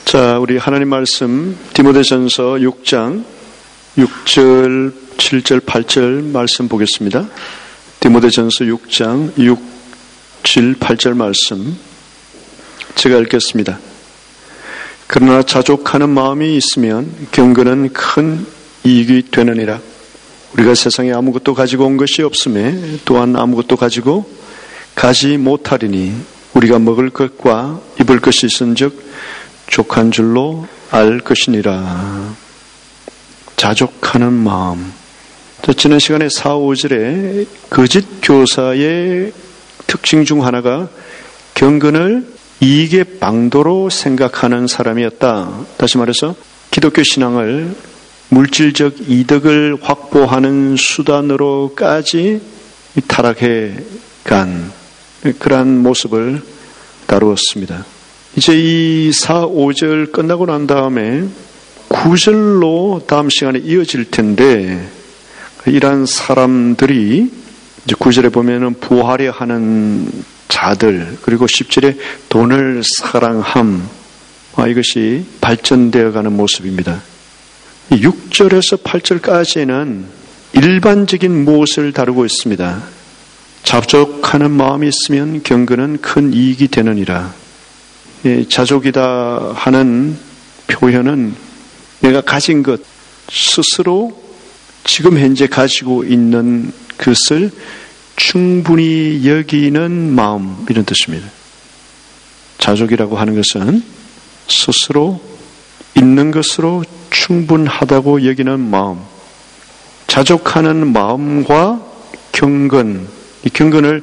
자, 우리 하나님 말씀 디모데전서 6장 6절, 7절, 8절 말씀 보겠습니다. 디모데전서 6장 6, 7, 8절 말씀 제가 읽겠습니다. 그러나 자족하는 마음이 있으면 경건은 큰 이익이 되느니라. 우리가 세상에 아무것도 가지고 온 것이 없음에 또한 아무것도 가지고 가지 못하리니 우리가 먹을 것과 입을 것이 있은즉 족한 줄로 알 것이니라. 자족하는 마음. 지난 시간에 4, 5절에 거짓 교사의 특징 중 하나가 경건을 이익의 방도로 생각하는 사람이었다. 다시 말해서 기독교 신앙을 물질적 이득을 확보하는 수단으로까지 타락해 간 그러한 모습을 다루었습니다. 이제 이 4, 5절 끝나고 난 다음에 9절로 다음 시간에 이어질 텐데, 이러한 사람들이 이제 9절에 보면은 부하려 하는 자들, 그리고 10절에 돈을 사랑함, 이것이 발전되어 가는 모습입니다. 6절에서 8절까지는 일반적인 무엇을 다루고 있습니다. 자족하는 마음이 있으면 경건은 큰 이익이 되느니라. 자족이다 하는 표현은 내가 가진 것 스스로 지금 현재 가지고 있는 것을 충분히 여기는 마음, 이런 뜻입니다. 자족이라고 하는 것은 스스로 있는 것으로 충분하다고 여기는 마음. 자족하는 마음과 경건, 이 경건을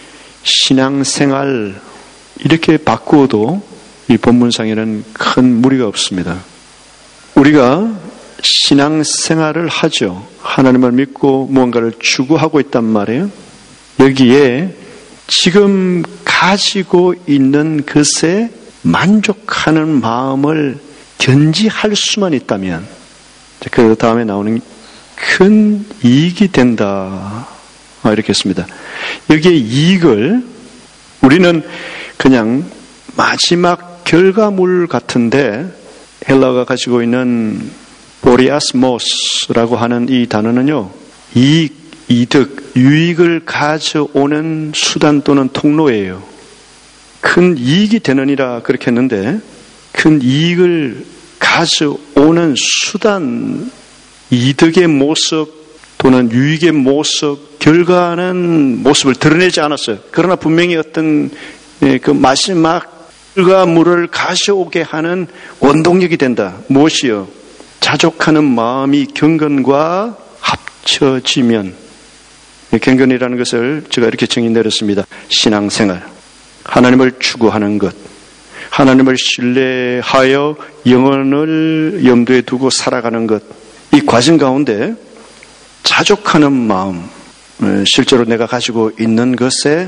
신앙생활 이렇게 바꾸어도 이 본문상에는 큰 무리가 없습니다. 우리가 신앙생활을 하죠. 하나님을 믿고 무언가를 추구하고 있단 말이에요. 여기에 지금 가지고 있는 것에 만족하는 마음을 견지할 수만 있다면 그 다음에 나오는 큰 이익이 된다. 이렇게 했습니다. 여기에 이익을 우리는 그냥 마지막 결과물 같은데, 헬라어가 가지고 있는 보리아스모스라고 하는 이 단어는요, 이익, 이득, 유익을 가져오는 수단 또는 통로예요. 큰 이익이 되느니라 그렇게 했는데, 큰 이익을 가져오는 수단, 이득의 모습 또는 유익의 모습, 결과하는 모습을 드러내지 않았어요. 그러나 분명히 어떤 그 마지막 결과물을 가져오게 하는 원동력이 된다. 무엇이요? 자족하는 마음이 경건과 합쳐지면, 경건이라는 것을 제가 이렇게 정의 내렸습니다. 신앙생활, 하나님을 추구하는 것, 하나님을 신뢰하여 영혼을 염두에 두고 살아가는 것, 이 과정 가운데 자족하는 마음, 실제로 내가 가지고 있는 것에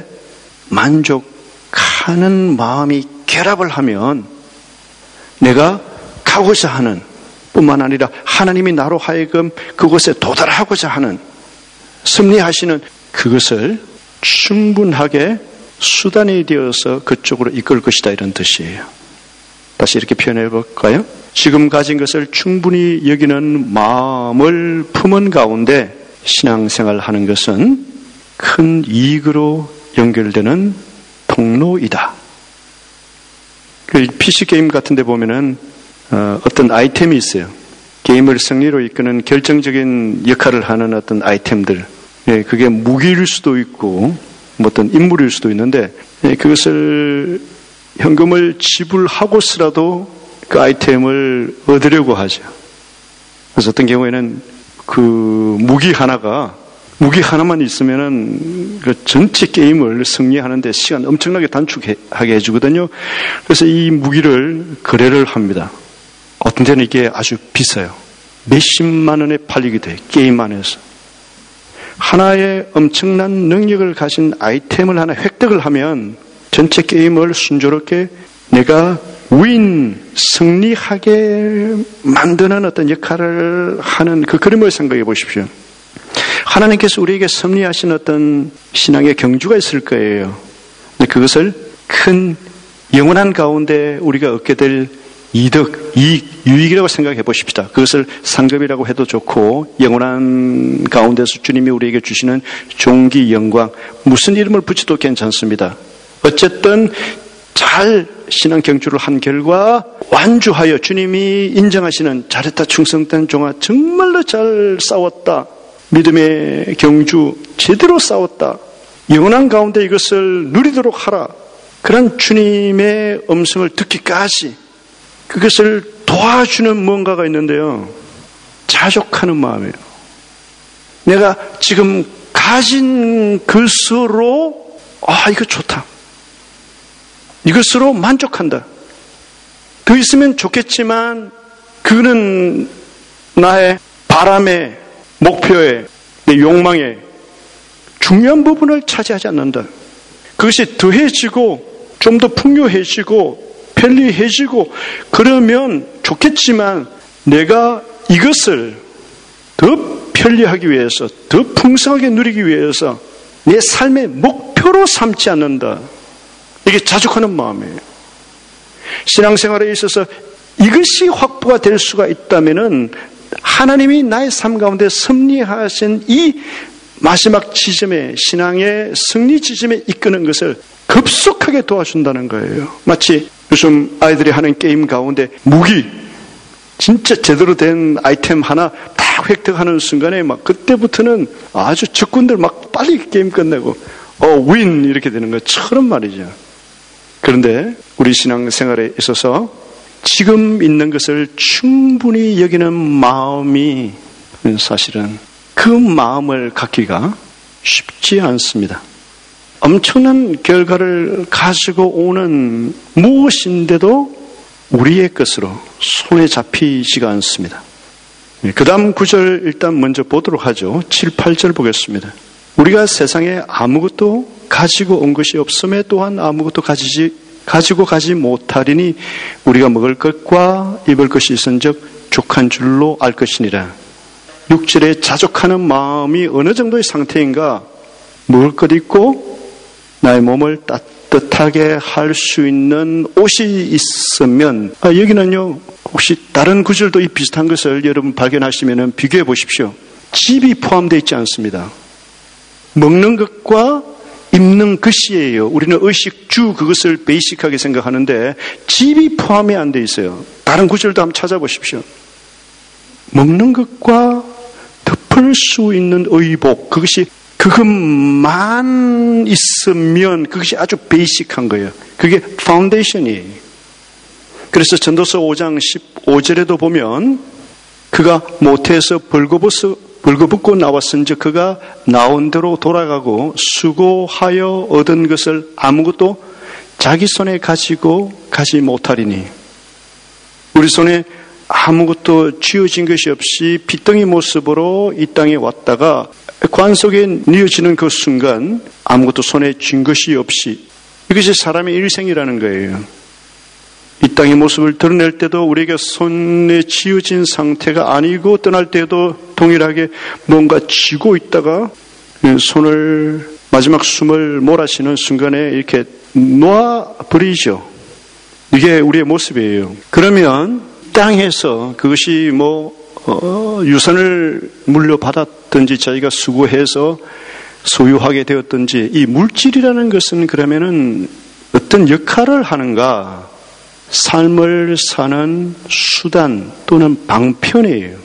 만족하는 마음이 결합을 하면 내가 가고자 하는 뿐만 아니라 하나님이 나로 하여금 그곳에 도달하고자 하는, 승리하시는 그것을 충분하게 수단이 되어서 그쪽으로 이끌 것이다, 이런 뜻이에요. 다시 이렇게 표현해 볼까요? 지금 가진 것을 충분히 여기는 마음을 품은 가운데 신앙생활 하는 것은 큰 이익으로 연결되는 통로이다. PC게임 같은 데 보면은 어떤 아이템이 있어요. 게임을 승리로 이끄는 결정적인 역할을 하는 어떤 아이템들. 그게 무기일 수도 있고 뭐 어떤 인물일 수도 있는데, 그것을 현금을 지불하고서라도 그 아이템을 얻으려고 하죠. 그래서 어떤 경우에는 그 무기 하나만 있으면은 그 전체 게임을 승리하는데 시간 엄청나게 단축하게 해주거든요. 그래서 이 무기를 거래를 합니다. 어떤 데는 이게 아주 비싸요. 몇십만 원에 팔리기도 해요. 게임 안에서. 하나의 엄청난 능력을 가진 아이템을 하나 획득을 하면 전체 게임을 순조롭게 내가 승리하게 만드는 어떤 역할을 하는 그 그림을 생각해 보십시오. 하나님께서 우리에게 섭리하신 어떤 신앙의 경주가 있을 거예요. 그것을 큰 영원한 가운데 우리가 얻게 될 이득, 이익, 유익이라고 생각해 보십시다. 그것을 상급이라고 해도 좋고 영원한 가운데서 주님이 우리에게 주시는 존귀, 영광, 무슨 이름을 붙여도 괜찮습니다. 어쨌든 잘 신앙 경주를 한 결과 완주하여 주님이 인정하시는 잘했다, 충성된 종아, 정말로 잘 싸웠다, 믿음의 경주 제대로 싸웠다, 영원한 가운데 이것을 누리도록 하라, 그런 주님의 음성을 듣기까지 그것을 도와주는 뭔가가 있는데요, 자족하는 마음이에요. 내가 지금 가진 것으로 이거 좋다, 이것으로 만족한다. 더 있으면 좋겠지만 그거는 나의 바람의, 목표의, 내 욕망의 중요한 부분을 차지하지 않는다. 그것이 더해지고 좀 더 풍요해지고 편리해지고 그러면 좋겠지만 내가 이것을 더 편리하기 위해서, 더 풍성하게 누리기 위해서 내 삶의 목표로 삼지 않는다. 이게 자족하는 마음이에요. 신앙생활에 있어서 이것이 확보가 될 수가 있다면은 하나님이 나의 삶 가운데 섭리하신 이 마지막 지점에, 신앙의 승리 지점에 이끄는 것을 급속하게 도와준다는 거예요. 마치 요즘 아이들이 하는 게임 가운데 무기, 진짜 제대로 된 아이템 하나 딱 획득하는 순간에 막 그때부터는 아주 적군들 막 빨리 게임 끝내고 윈 이렇게 되는 것처럼 말이죠. 그런데 우리 신앙생활에 있어서 지금 있는 것을 충분히 여기는 마음이 사실은 그 마음을 갖기가 쉽지 않습니다. 엄청난 결과를 가지고 오는 무엇인데도 우리의 것으로 손에 잡히지가 않습니다. 그 다음 9절 일단 먼저 보도록 하죠. 7, 8절 보겠습니다. 우리가 세상에 아무것도 가지고 온 것이 없음에 또한 아무것도 가지고 가지 못하리니 우리가 먹을 것과 입을 것이 있은즉 족한 줄로 알 것이니라. 6절에 자족하는 마음이 어느 정도의 상태인가? 먹을 것 있고 나의 몸을 따뜻하게 할 수 있는 옷이 있으면, 여기는요 혹시 다른 구절도 이 비슷한 것을 여러분 발견하시면 비교해 보십시오. 집이 포함되어 있지 않습니다. 먹는 것과 입는 것이에요. 우리는 의식주 그것을 베이직하게 생각하는데 집이 포함이 안 돼 있어요. 다른 구절도 한번 찾아보십시오. 먹는 것과 덮을 수 있는 의복, 그것만 있으면 그것이 아주 베이직한 거예요. 그게 파운데이션이에요. 그래서 전도서 5장 15절에도 보면 그가 모태에서 벌거벗고 나왔은즉 그가 나온 대로 돌아가고 수고하여 얻은 것을 아무것도 자기 손에 가지고 가지 못하리니. 우리 손에 아무것도 쥐어진 것이 없이 핏덩이 모습으로 이 땅에 왔다가 관 속에 뉘어지는 그 순간 아무것도 손에 쥔 것이 없이, 이것이 사람의 일생이라는 거예요. 이 땅의 모습을 드러낼 때도 우리에게 손에 쥐어진 상태가 아니고 떠날 때도 동일하게 뭔가 쥐고 있다가 손을 마지막 숨을 몰아쉬는 순간에 이렇게 놓아버리죠. 이게 우리의 모습이에요. 그러면 땅에서 그것이 유산을 물려받았든지 자기가 수고해서 소유하게 되었든지 이 물질이라는 것은 그러면은 어떤 역할을 하는가? 삶을 사는 수단 또는 방편이에요.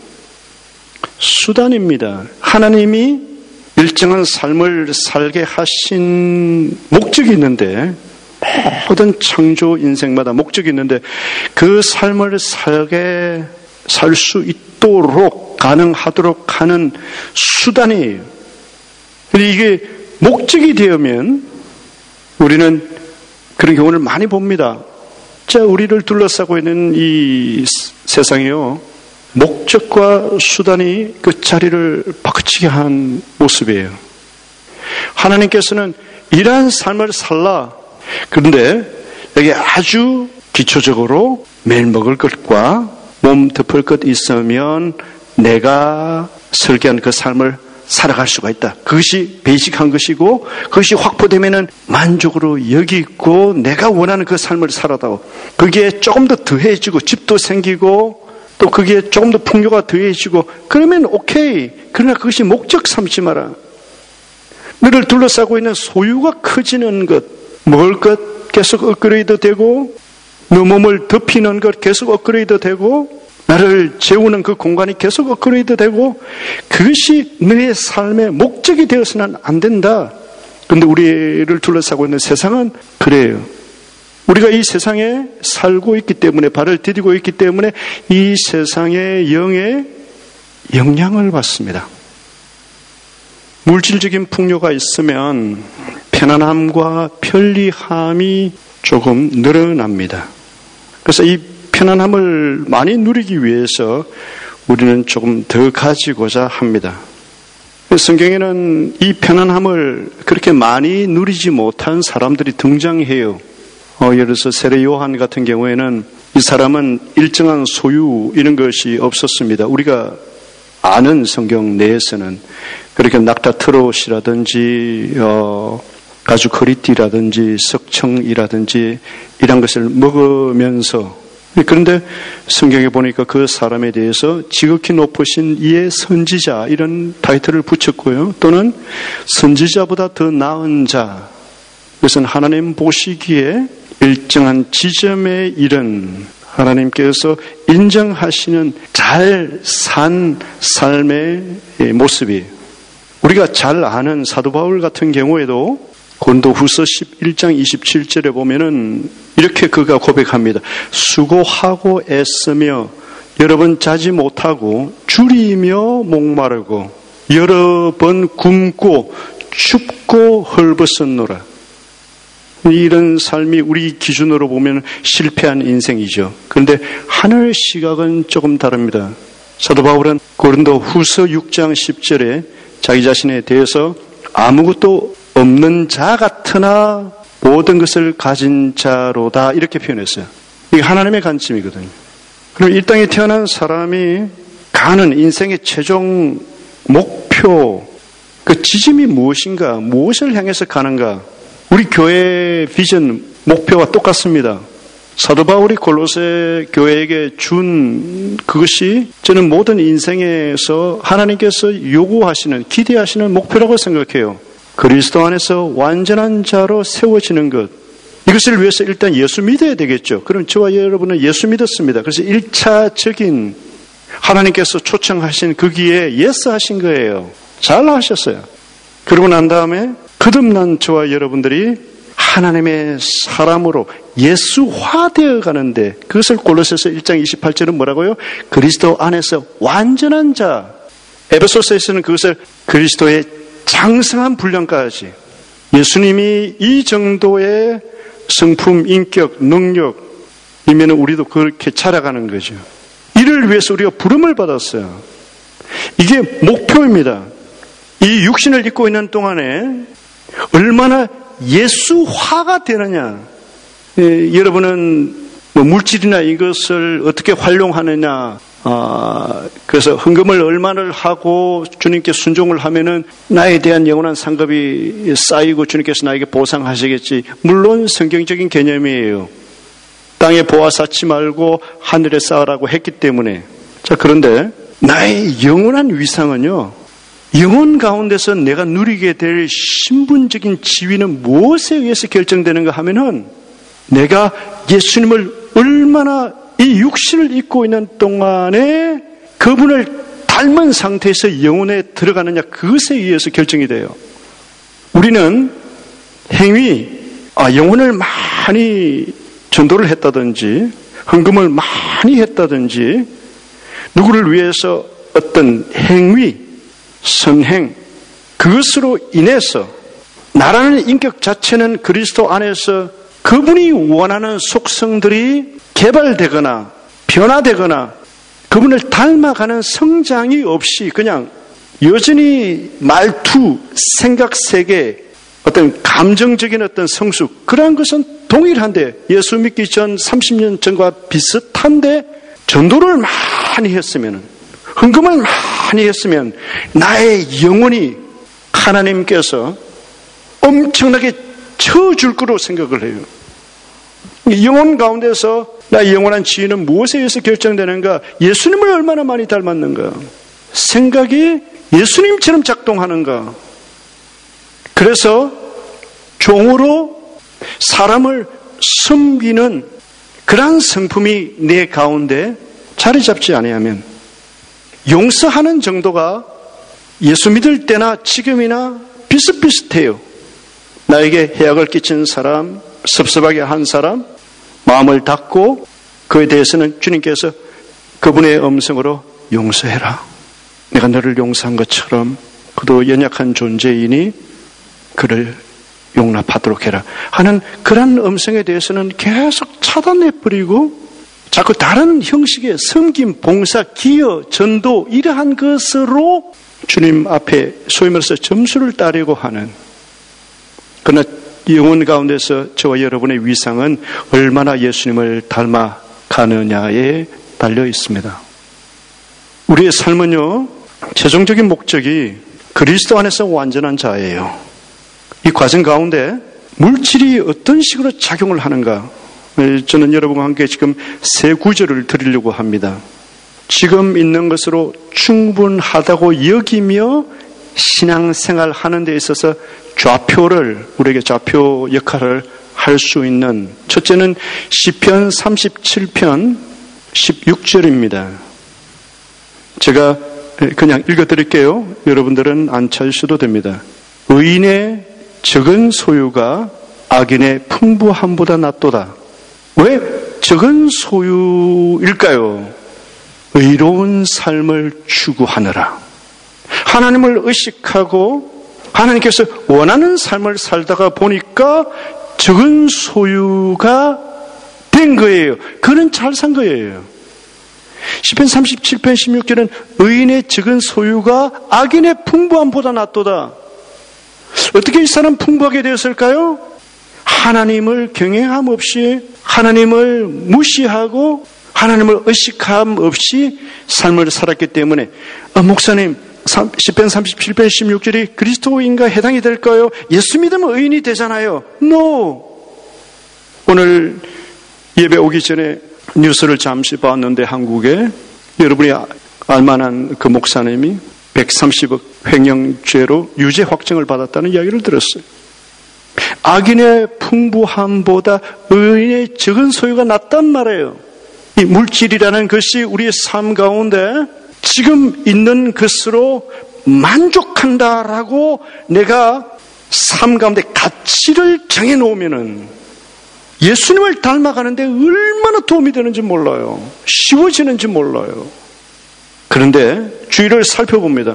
수단입니다. 하나님이 일정한 삶을 살게 하신 목적이 있는데, 모든 창조 인생마다 목적이 있는데 그 삶을 살 수 있도록 가능하도록 하는 수단이에요. 그런데 이게 목적이 되면 우리는 그런 경우를 많이 봅니다. 우리를 둘러싸고 있는 이 세상이요, 목적과 수단이 그 자리를 바꾸치게 한 모습이에요. 하나님께서는 이러한 삶을 살라. 그런데 여기 아주 기초적으로 매일 먹을 것과 몸 덮을 것 있으면 내가 설계한 그 삶을 살아갈 수가 있다. 그것이 베이직한 것이고 그것이 확보되면은 만족으로 여기고 내가 원하는 그 삶을 살아다오. 거기에 조금 더 더해지고 집도 생기고 또 거기에 조금 더 풍요가 더해지고 그러면 오케이. 그러나 그것이 목적 삼지 마라. 너를 둘러싸고 있는 소유가 커지는 것, 먹을 것 계속 업그레이드 되고 너 몸을 덮이는 것 계속 업그레이드 되고 나를 재우는 그 공간이 계속 업그레이드 되고 그것이 너의 삶의 목적이 되어서는 안 된다. 그런데 우리를 둘러싸고 있는 세상은 그래요. 우리가 이 세상에 살고 있기 때문에 발을 디디고 있기 때문에 이 세상의 영에 영향을 받습니다. 물질적인 풍요가 있으면 편안함과 편리함이 조금 늘어납니다. 그래서 이 편안함을 많이 누리기 위해서 우리는 조금 더 가지고자 합니다. 성경에는 이 편안함을 그렇게 많이 누리지 못한 사람들이 등장해요. 예를 들어서 세례 요한 같은 경우에는 이 사람은 일정한 소유 이런 것이 없었습니다. 우리가 아는 성경 내에서는 그렇게 낙타 트롯이라든지 가죽 허리띠라든지 석청이라든지 이런 것을 먹으면서 그런데 성경에 보니까 그 사람에 대해서 지극히 높으신 이의 선지자 이런 타이틀을 붙였고요. 또는 선지자보다 더 나은 자. 그것은 하나님 보시기에 일정한 지점에 이른 하나님께서 인정하시는 잘 산 삶의 모습이에요. 우리가 잘 아는 사도 바울 같은 경우에도 고린도후서 11장 27절에 보면은 이렇게 그가 고백합니다. 수고하고 애쓰며 여러 번 자지 못하고 줄이며 목마르고 여러 번 굶고 춥고 헐벗었노라. 이런 삶이 우리 기준으로 보면 실패한 인생이죠. 그런데 하늘 시각은 조금 다릅니다. 사도 바울은 고린도후서 6장 10절에 자기 자신에 대해서 아무것도 없는 자 같으나 모든 것을 가진 자로다 이렇게 표현했어요. 이게 하나님의 관점이거든요. 그럼 이 땅에 태어난 사람이 가는 인생의 최종 목표, 그 지점이 무엇인가, 무엇을 향해서 가는가. 우리 교회의 비전, 목표와 똑같습니다. 사도 바울이 골로새 교회에게 준 그것이 저는 모든 인생에서 하나님께서 요구하시는, 기대하시는 목표라고 생각해요. 그리스도 안에서 완전한 자로 세워지는 것. 이것을 위해서 일단 예수 믿어야 되겠죠. 그럼 저와 여러분은 예수 믿었습니다. 그래서 1차적인 하나님께서 초청하신 거기에 예스 하신 거예요. 잘 하셨어요. 그러고 난 다음에 거듭난 저와 여러분들이 하나님의 사람으로 예수화되어 가는데 그것을 골로새서 1장 28절은 뭐라고요? 그리스도 안에서 완전한 자. 에베소서에서는 그것을 그리스도의 장성한 분량까지. 예수님이 이 정도의 성품, 인격, 능력이면 우리도 그렇게 자라가는 거죠. 이를 위해서 우리가 부름을 받았어요. 이게 목표입니다. 이 육신을 입고 있는 동안에 얼마나 예수화가 되느냐. 여러분은 뭐 물질이나 이것을 어떻게 활용하느냐. 그래서 헌금을 얼마나 하고 주님께 순종을 하면은 나에 대한 영원한 상급이 쌓이고 주님께서 나에게 보상하시겠지. 물론 성경적인 개념이에요. 땅에 보아 쌓지 말고 하늘에 쌓으라고 했기 때문에. 자, 그런데 나의 영원한 위상은요. 영혼 가운데서 내가 누리게 될 신분적인 지위는 무엇에 의해서 결정되는가 하면은 내가 예수님을 얼마나 이 육신을 입고 있는 동안에 그분을 닮은 상태에서 영혼에 들어가느냐 그것에 의해서 결정이 돼요. 우리는 행위, 영혼을 많이 전도를 했다든지 헌금을 많이 했다든지 누구를 위해서 어떤 행위 선행, 그것으로 인해서 나라는 인격 자체는 그리스도 안에서 그분이 원하는 속성들이 개발되거나 변화되거나 그분을 닮아가는 성장이 없이 그냥 여전히 말투, 생각 세계, 어떤 감정적인 어떤 성숙, 그러한 것은 동일한데 예수 믿기 전 30년 전과 비슷한데 전도를 많이 했으면 헌금을 많이 했으면 나의 영혼이 하나님께서 엄청나게 쳐줄 거로 생각을 해요. 영혼 가운데서 나의 영원한 지위는 무엇에 의해서 결정되는가? 예수님을 얼마나 많이 닮았는가? 생각이 예수님처럼 작동하는가? 그래서 종으로 사람을 섬기는 그러한 성품이 내 가운데 자리 잡지 아니하면 용서하는 정도가 예수 믿을 때나 지금이나 비슷비슷해요. 나에게 해악을 끼친 사람, 섭섭하게 한 사람, 마음을 닫고 그에 대해서는 주님께서 그분의 음성으로 용서해라. 내가 너를 용서한 것처럼 그도 연약한 존재이니 그를 용납하도록 해라 하는 그런 음성에 대해서는 계속 차단해버리고 자꾸 다른 형식의 섬김, 봉사, 기여, 전도 이러한 것으로 주님 앞에 소위 말해서 점수를 따려고 하는, 그러나 영혼 가운데서 저와 여러분의 위상은 얼마나 예수님을 닮아가느냐에 달려 있습니다. 우리의 삶은요, 최종적인 목적이 그리스도 안에서 완전한 자예요. 이 과정 가운데 물질이 어떤 식으로 작용을 하는가, 저는 여러분과 함께 지금 세 구절을 드리려고 합니다. 지금 있는 것으로 충분하다고 여기며 신앙생활 하는 데 있어서 우리에게 좌표 역할을 할 수 있는, 첫째는 시편 37편 16절입니다. 제가 그냥 읽어드릴게요. 여러분들은 안 찾으셔도 됩니다. 의인의 적은 소유가 악인의 풍부함보다 낫도다. 왜 적은 소유일까요? 의로운 삶을 추구하느라. 하나님을 의식하고 하나님께서 원하는 삶을 살다가 보니까 적은 소유가 된 거예요. 그는 잘 산 거예요. 시편 37편 16절은 의인의 적은 소유가 악인의 풍부함보다 낫도다. 어떻게 이 사람 풍부하게 되었을까요? 하나님을 경외함 없이, 하나님을 무시하고 하나님을 의식함 없이 삶을 살았기 때문에, 목사님 시편 37편 16절이 그리스도인과 해당이 될까요? 예수 믿으면 의인이 되잖아요. No. 오늘 예배 오기 전에 뉴스를 잠시 봤는데 한국에 여러분이 알만한 그 목사님이 130억 횡령죄로 유죄 확정을 받았다는 이야기를 들었어요. 악인의 풍부함보다 의인의 적은 소유가 낫단 말이에요. 이 물질이라는 것이 우리의 삶 가운데 지금 있는 것으로 만족한다라고 내가 삶 가운데 가치를 정해놓으면은 예수님을 닮아가는데 얼마나 도움이 되는지 몰라요. 쉬워지는지 몰라요. 그런데 주위를 살펴봅니다.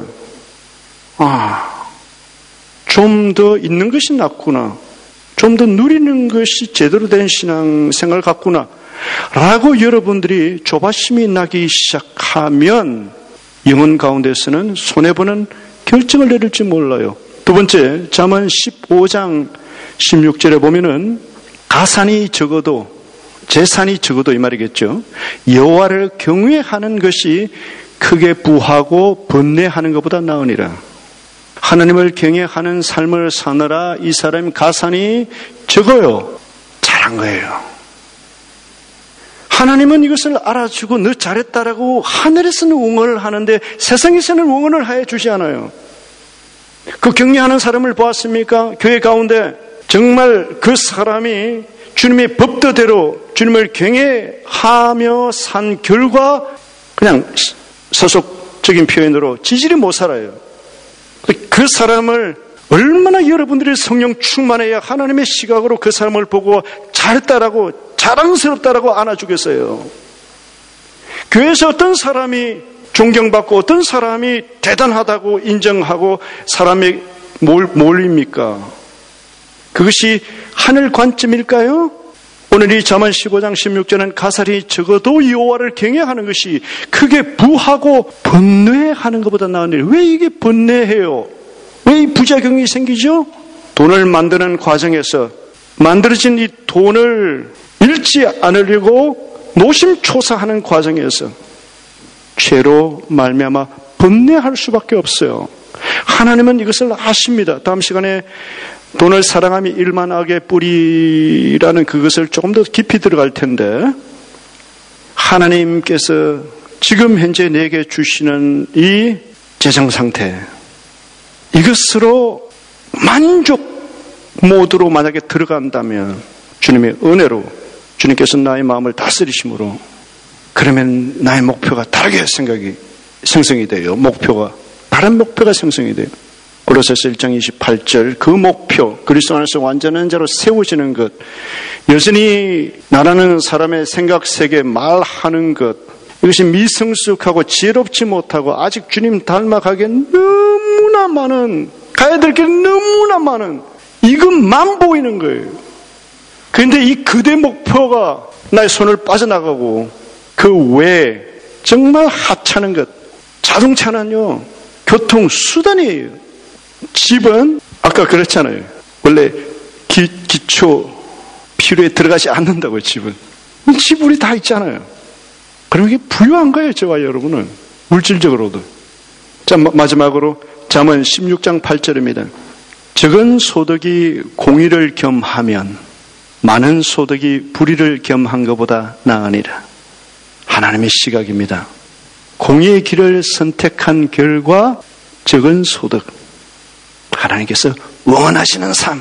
좀 더 있는 것이 낫구나. 좀 더 누리는 것이 제대로 된 신앙생활 같구나. 라고 여러분들이 조바심이 나기 시작하면 영혼 가운데서는 손해보는 결정을 내릴지 몰라요. 두 번째, 잠언 15장 16절에 보면은 가산이 적어도, 재산이 적어도 이 말이겠죠. 여호와를 경외하는 것이 크게 부하고 번뇌하는 것보다 나으니라. 하나님을 경외하는 삶을 사느라 이 사람의 가산이 적어요. 잘한 거예요. 하나님은 이것을 알아주고 너 잘했다라고 하늘에서는 응원을 하는데 세상에서는 응원을 해 주지 않아요. 그 격려하는 사람을 보았습니까? 교회 가운데 정말 그 사람이 주님의 법도대로 주님을 경외하며 산 결과 그냥 서속적인 표현으로 지질이 못 살아요. 그 사람을 얼마나 여러분들이 성령 충만해야 하나님의 시각으로 그 사람을 보고 잘했다라고 자랑스럽다라고 안아주겠어요. 교회에서 어떤 사람이 존경받고 어떤 사람이 대단하다고 인정하고 사람이 몰립니까? 그것이 하늘 관점일까요? 오늘 이 잠언 15장 16절은 가살이 적어도 여호와를 경외하는 것이 크게 부하고 번뇌하는 것보다 나은 일. 왜 이게 번뇌해요? 왜 이 부작용이 생기죠? 돈을 만드는 과정에서 만들어진 이 돈을 잃지 않으려고 노심초사하는 과정에서 죄로 말미암아 번뇌할 수밖에 없어요. 하나님은 이것을 아십니다. 다음 시간에 돈을 사랑함이 일만 악의 뿌리라는 그것을 조금 더 깊이 들어갈 텐데, 하나님께서 지금 현재 내게 주시는 이 재정 상태, 이것으로 만족 모드로 만약에 들어간다면, 주님의 은혜로 주님께서 나의 마음을 다스리심으로, 그러면 나의 목표가 다르게 생성이 돼요. 다른 목표가 생성이 돼요. 골로새서 1장 28절, 그 목표, 그리스도 안에서 완전한 자로 세워지는 것, 여전히 나라는 사람의 생각 세계, 말하는 것, 이것이 미성숙하고 지혜롭지 못하고 아직 주님 닮아가기에 너무나 많은, 가야 될 길이 너무나 많은, 이것만 보이는 거예요. 그런데 이 그대 목표가 나의 손을 빠져나가고, 그 외에 정말 하찮은 것, 자동차는요, 교통수단이에요. 집은 아까 그랬잖아요. 원래 기초 필요에 들어가지 않는다고요. 집은. 집 우리 다 있잖아요. 그럼 이게 부유한 거예요. 저와 여러분은. 물질적으로도. 자, 마지막으로 잠언 16장 8절입니다. 적은 소득이 공의를 겸하면 많은 소득이 불의를 겸한 것보다 나으니라. 하나님의 시각입니다. 공의의 길을 선택한 결과 적은 소득, 하나님께서 원하시는 삶.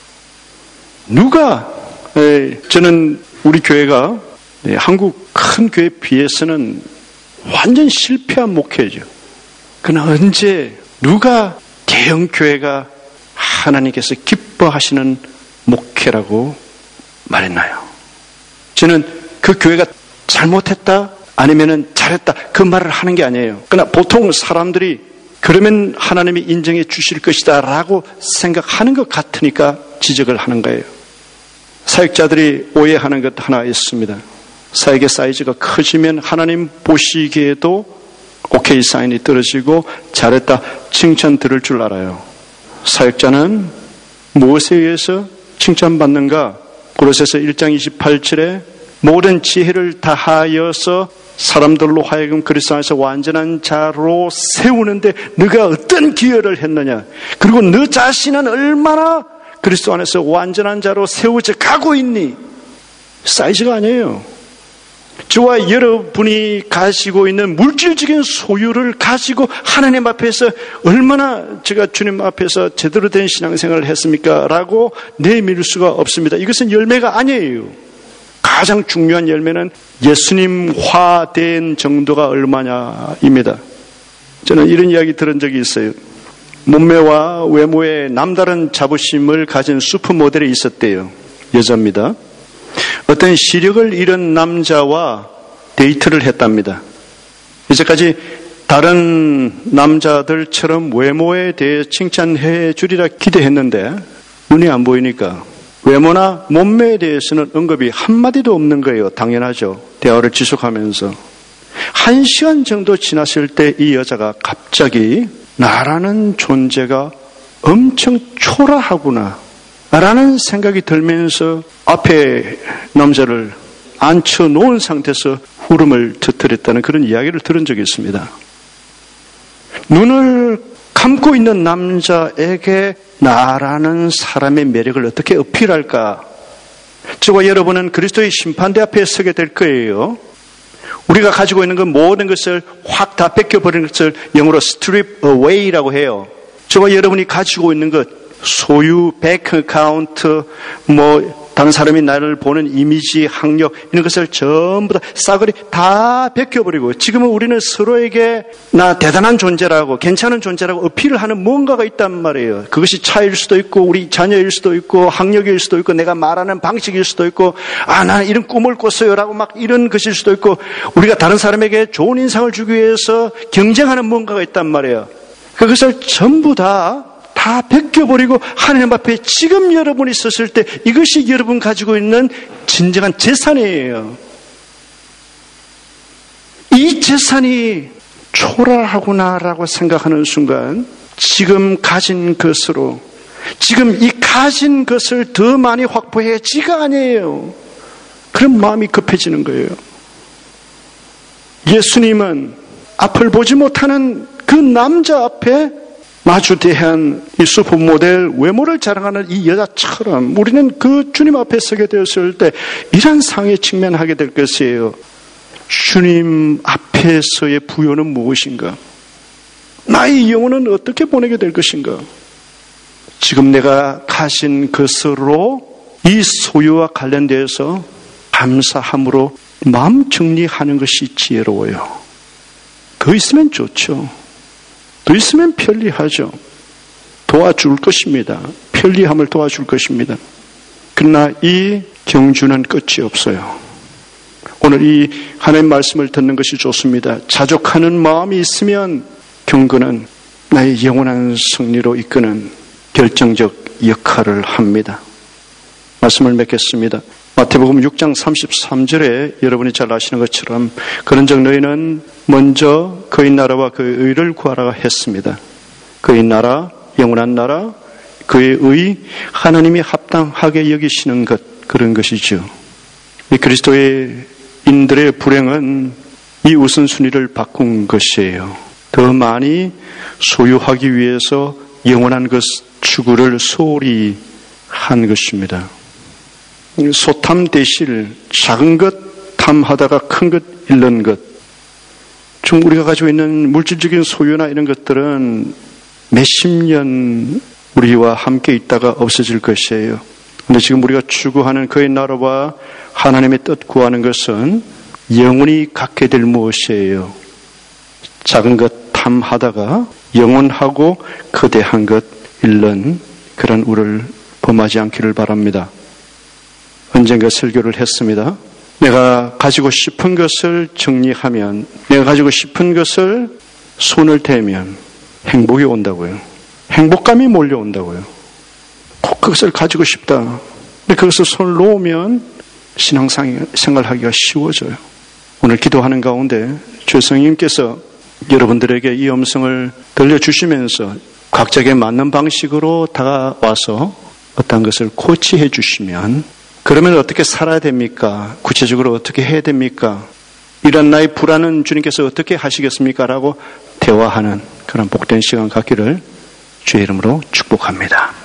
저는 우리 교회가 한국 큰 교회에 비해서는 완전 실패한 목회죠. 그러나 언제 누가 대형 교회가 하나님께서 기뻐하시는 목회라고 말했나요? 저는 그 교회가 잘못했다 아니면은 잘했다 그 말을 하는 게 아니에요. 그러나 보통 사람들이 그러면 하나님이 인정해 주실 것이다 라고 생각하는 것 같으니까 지적을 하는 거예요. 사역자들이 오해하는 것 하나 있습니다. 사역의 사이즈가 커지면 하나님 보시기에도 오케이 사인이 떨어지고 잘했다 칭찬 들을 줄 알아요. 사역자는 무엇에 의해서 칭찬받는가? 골로새서 1장 28절에 모든 지혜를 다하여서 사람들로 하여금 그리스도 안에서 완전한 자로 세우는데 네가 어떤 기여를 했느냐, 그리고 너 자신은 얼마나 그리스도 안에서 완전한 자로 세워져 가고 있니? 사이즈가 아니에요. 저와 여러분이 가지고 있는 물질적인 소유를 가지고 하나님 앞에서 얼마나 제가 주님 앞에서 제대로 된 신앙생활을 했습니까? 라고 내밀 수가 없습니다. 이것은 열매가 아니에요. 가장 중요한 열매는 예수님화된 정도가 얼마냐입니다. 저는 이런 이야기 들은 적이 있어요. 몸매와 외모에 남다른 자부심을 가진 슈퍼모델이 있었대요. 여자입니다. 어떤 시력을 잃은 남자와 데이트를 했답니다. 이제까지 다른 남자들처럼 외모에 대해 칭찬해 주리라 기대했는데 눈이 안 보이니까 외모나 몸매에 대해서는 언급이 한마디도 없는 거예요. 당연하죠. 대화를 지속하면서 1시간 정도 지났을 때 이 여자가 갑자기 나라는 존재가 엄청 초라하구나 라는 생각이 들면서 앞에 남자를 앉혀놓은 상태에서 울음을 터뜨렸다는 그런 이야기를 들은 적이 있습니다. 눈을 감고 있는 남자에게 나라는 사람의 매력을 어떻게 어필할까? 저와 여러분은 그리스도의 심판대 앞에 서게 될 거예요. 우리가 가지고 있는 그 모든 것을 확 다 뺏겨버리는 것을 영어로 strip away라고 해요. 저와 여러분이 가지고 있는 것, 소유, 뱅크 어카운트, 다른 사람이 나를 보는 이미지, 학력, 이런 것을 전부 다 싸그리 다 벗겨버리고 지금은 우리는 서로에게 나 대단한 존재라고, 괜찮은 존재라고 어필을 하는 뭔가가 있단 말이에요. 그것이 차일 수도 있고 우리 자녀일 수도 있고 학력일 수도 있고 내가 말하는 방식일 수도 있고 나는 이런 꿈을 꿨어요 라고 막 이런 것일 수도 있고 우리가 다른 사람에게 좋은 인상을 주기 위해서 경쟁하는 뭔가가 있단 말이에요. 그것을 전부 다 벗겨버리고 하나님 앞에 지금 여러분이 섰을 때 이것이 여러분 가지고 있는 진정한 재산이에요. 이 재산이 초라하구나라고 생각하는 순간 지금 가진 것으로 지금 이 가진 것을 더 많이 확보해야지가 아니에요. 그런 마음이 급해지는 거예요. 예수님은 앞을 보지 못하는 그 남자 앞에 마주대한 이 슈퍼모델 외모를 자랑하는 이 여자처럼 우리는 그 주님 앞에 서게 되었을 때 이런 상에 직면하게 될 것이에요. 주님 앞에서의 부요는 무엇인가? 나의 영혼은 어떻게 보내게 될 것인가? 지금 내가 가진 것으로 이 소유와 관련되어서 감사함으로 마음 정리하는 것이 지혜로워요. 더 있으면 좋죠. 더 있으면 편리하죠. 도와줄 것입니다. 편리함을 도와줄 것입니다. 그러나 이 경주는 끝이 없어요. 오늘 이 하나님 말씀을 듣는 것이 좋습니다. 자족하는 마음이 있으면 경건은 나의 영원한 승리로 이끄는 결정적 역할을 합니다. 말씀을 맺겠습니다. 마태복음 6장 33절에 여러분이 잘 아시는 것처럼 그런즉 너희는 먼저 그의 나라와 그의 의를 구하라 했습니다. 그의 나라, 영원한 나라, 그의 의, 하나님이 합당하게 여기시는 것, 그런 것이죠. 이 그리스도의 인들의 불행은 이 우선순위를 바꾼 것이에요. 더 많이 소유하기 위해서 영원한 것 추구를 소홀히 한 것입니다. 소탐 대실, 작은 것 탐하다가 큰 것 잃는 것. 좀 우리가 가지고 있는 물질적인 소유나 이런 것들은 몇십 년 우리와 함께 있다가 없어질 것이에요. 그런데 지금 우리가 추구하는 그의 나라와 하나님의 뜻 구하는 것은 영원히 갖게 될 무엇이에요. 작은 것 탐하다가 영원하고 거대한 것 잃는 그런 우를 범하지 않기를 바랍니다. 언젠가 설교를 했습니다. 내가 가지고 싶은 것을 정리하면, 내가 가지고 싶은 것을 손을 대면 행복이 온다고요. 행복감이 몰려온다고요. 꼭 그것을 가지고 싶다. 근데 그것을 손을 놓으면 신앙생활 하기가 쉬워져요. 오늘 기도하는 가운데 주 성령님께서 여러분들에게 이 음성을 들려주시면서 각자에게 맞는 방식으로 다가와서 어떤 것을 코치해 주시면, 그러면 어떻게 살아야 됩니까? 구체적으로 어떻게 해야 됩니까? 이런 나의 불안은 주님께서 어떻게 하시겠습니까? 라고 대화하는 그런 복된 시간 갖기를 주의 이름으로 축복합니다.